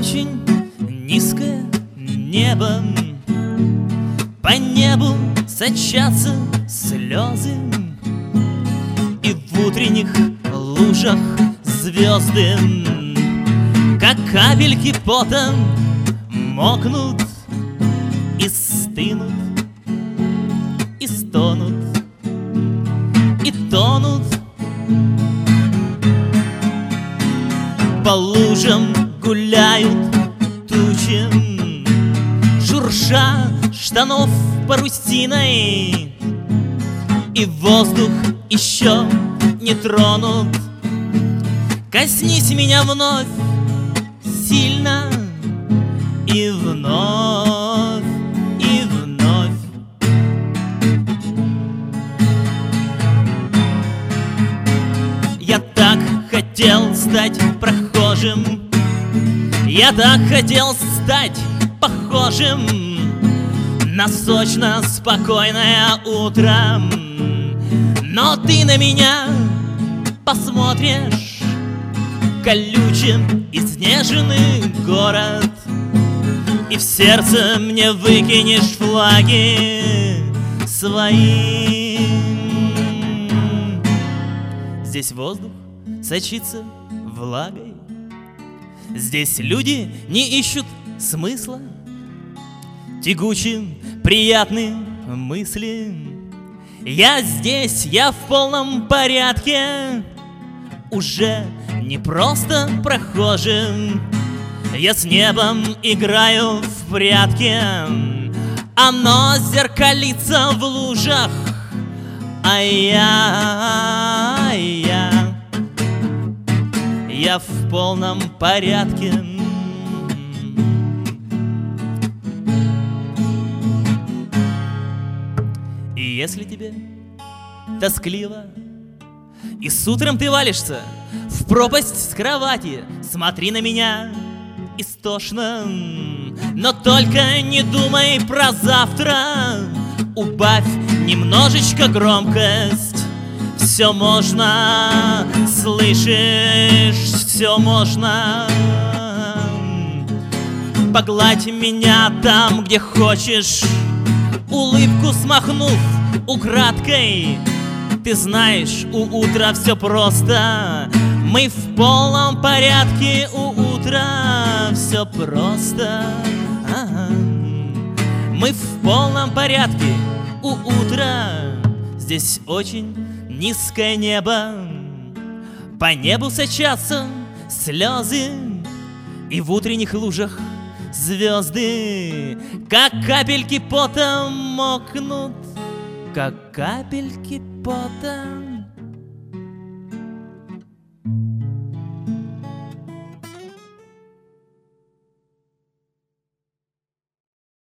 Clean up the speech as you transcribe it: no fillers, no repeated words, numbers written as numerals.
очень низкое небо, по небу сочатся слезы, и в утренних лужах звезды, как капельки пота, мокнут и стынут, и стонут, и тонут. По лужам гуляют тучи, шурша штанов парусиной, и воздух еще не тронут. Коснись меня вновь сильно, и вновь, и вновь. Я так хотел стать прохожим, я так хотел стать похожим на сочно-спокойное утро. Но ты на меня посмотришь, колючим изнеженный город, и в сердце мне выкинешь флаги свои. Здесь воздух сочится влагой, здесь люди не ищут смысла, тягучим приятны мысли. Я здесь, я в полном порядке, уже не просто прохожим. Я с небом играю в прятки, оно зеркалится в лужах, а я в полном порядке. И если тебе тоскливо, и с утром ты валишься в пропасть с кровати, смотри на меня истошно, но только не думай про завтра. Убавь немножечко громкость, все можно, слышишь, все можно. Погладь меня там, где хочешь, улыбку смахнув украдкой. Ты знаешь, у утра все просто, мы в полном порядке, у утра все просто. Мы в полном порядке, у утра. Здесь очень низкое небо, по небу сочатся слезы, и в утренних лужах звезды, как капельки пота, мокнут, как капельки пота.